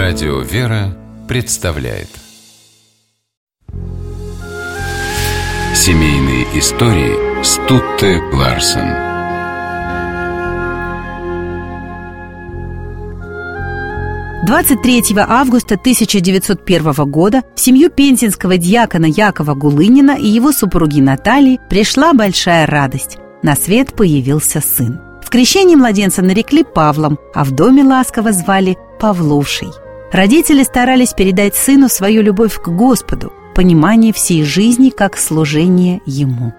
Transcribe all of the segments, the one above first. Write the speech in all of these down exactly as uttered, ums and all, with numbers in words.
Радио «Вера» представляет Семейные истории Стутте Ларсен. двадцать третьего августа тысяча девятьсот первого года в семью пензенского дьякона Якова Гулынина и его супруги Натальи пришла большая радость. На свет появился сын. В крещении младенца нарекли Павлом, а в доме ласково звали Павлушей. Родители старались передать сыну свою любовь к Господу, понимание всей жизни как служение Ему.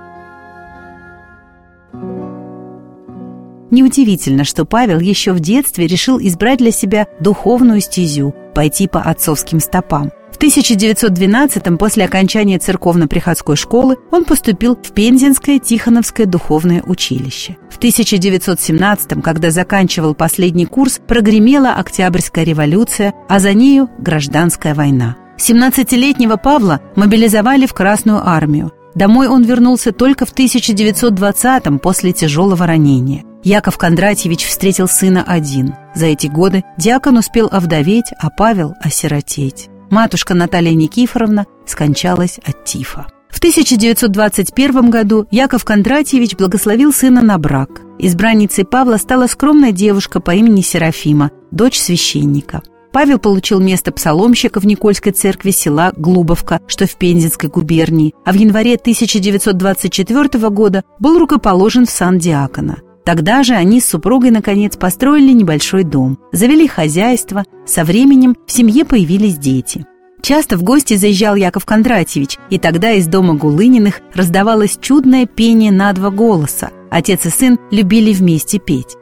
Неудивительно, что Павел еще в детстве решил избрать для себя духовную стезю, пойти по отцовским стопам. В тысяча девятьсот двенадцатом, после окончания церковно-приходской школы, он поступил в Пензенское Тихоновское духовное училище. В тысяча девятьсот семнадцатом, когда заканчивал последний курс, прогремела Октябрьская революция, а за нею гражданская война. семнадцатилетнего Павла мобилизовали в Красную армию. Домой он вернулся только в тысяча девятьсот двадцатом после тяжелого ранения. Яков Кондратьевич встретил сына один. За эти годы диакон успел овдоветь, а Павел осиротеть. Матушка Наталья Никифоровна скончалась от тифа. В тысяча девятьсот двадцать первом году Яков Кондратьевич благословил сына на брак. Избранницей Павла стала скромная девушка по имени Серафима, дочь священника. Павел получил место псаломщика в Никольской церкви села Глубовка, что в Пензенской губернии, а в январе тысяча девятьсот двадцать четвертого года был рукоположен в сан диакона. Тогда же они с супругой, наконец, построили небольшой дом, завели хозяйство, со временем в семье появились дети. Часто в гости заезжал Яков Кондратьевич, и тогда из дома Гулыниных раздавалось чудное пение на два голоса. Отец и сын любили вместе петь.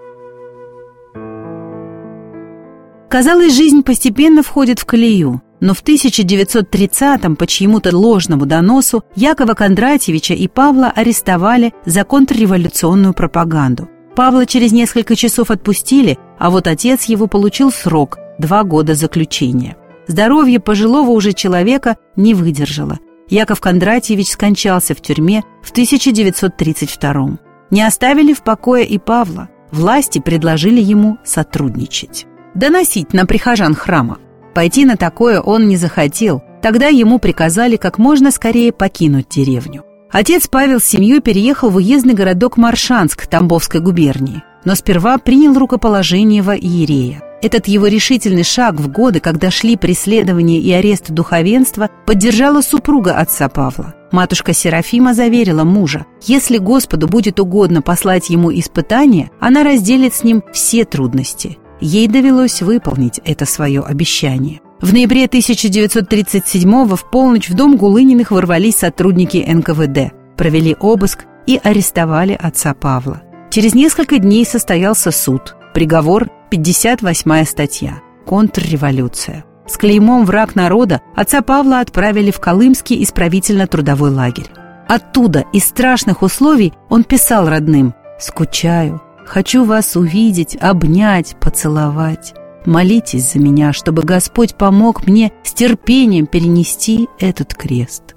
Казалось, жизнь постепенно входит в колею, но в тысяча девятьсот тридцатом по чьему-то ложному доносу Якова Кондратьевича и Павла арестовали за контрреволюционную пропаганду. Павла через несколько часов отпустили, а вот отец его получил срок – два года заключения. Здоровье пожилого уже человека не выдержало. Яков Кондратьевич скончался в тюрьме в тысяча девятьсот тридцать втором. Не оставили в покое и Павла. Власти предложили ему сотрудничать. Доносить на прихожан храма. Пойти на такое он не захотел. Тогда ему приказали как можно скорее покинуть деревню. Отец Павел с семьей переехал в уездный городок Моршанск Тамбовской губернии, но сперва принял рукоположение во иерея. Этот его решительный шаг в годы, когда шли преследования и арест духовенства, поддержала супруга отца Павла. Матушка Серафима заверила мужа, если Господу будет угодно послать ему испытания, она разделит с ним все трудности. Ей довелось выполнить это свое обещание. В ноябре тысяча девятьсот тридцать седьмого в полночь в дом Гулыниных ворвались сотрудники эн ка вэ дэ, провели обыск и арестовали отца Павла. Через несколько дней состоялся суд. Приговор – пятьдесят восьмая статья «Контрреволюция». С клеймом «Враг народа» отца Павла отправили в Колымский исправительно-трудовой лагерь. Оттуда, из страшных условий, он писал родным: «Скучаю. Хочу вас увидеть, обнять, поцеловать. Молитесь за меня, чтобы Господь помог мне с терпением перенести этот крест».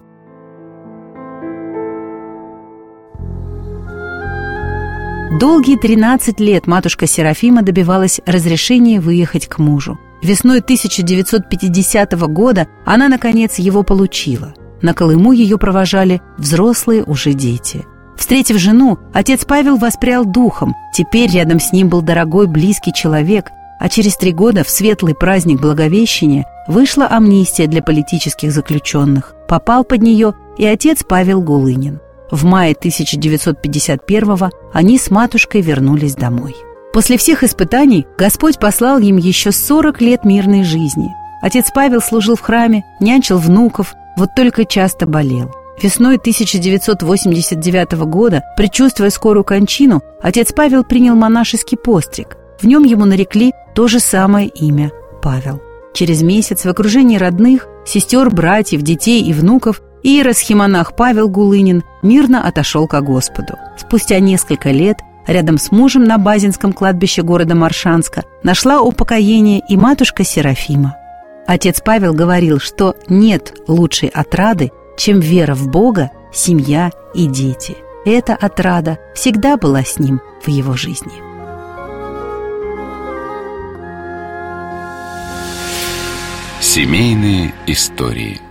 Долгие тринадцать лет матушка Серафима добивалась разрешения выехать к мужу. Весной тысяча девятьсот пятидесятого года она, наконец, его получила. На Колыму ее провожали взрослые уже дети. Встретив жену, отец Павел воспрял духом. Теперь рядом с ним был дорогой, близкий человек. А через три года, в светлый праздник Благовещения, вышла амнистия для политических заключенных. Попал под нее и отец Павел Гулынин. В мае тысяча девятьсот пятьдесят первого они с матушкой вернулись домой. После всех испытаний Господь послал им еще сорок лет мирной жизни. Отец Павел служил в храме, нянчил внуков, вот только часто болел. Весной тысяча девятьсот восемьдесят девятого года, предчувствуя скорую кончину, отец Павел принял монашеский постриг. В нем ему нарекли то же самое имя – Павел. Через месяц в окружении родных, сестер, братьев, детей и внуков иеросхимонах Павел Гулынин мирно отошел ко Господу. Спустя несколько лет рядом с мужем на Базинском кладбище города Моршанска нашла упокоение и матушка Серафима. Отец Павел говорил, что нет лучшей отрады, чем вера в Бога, семья и дети. Эта отрада всегда была с ним в его жизни. Семейные истории.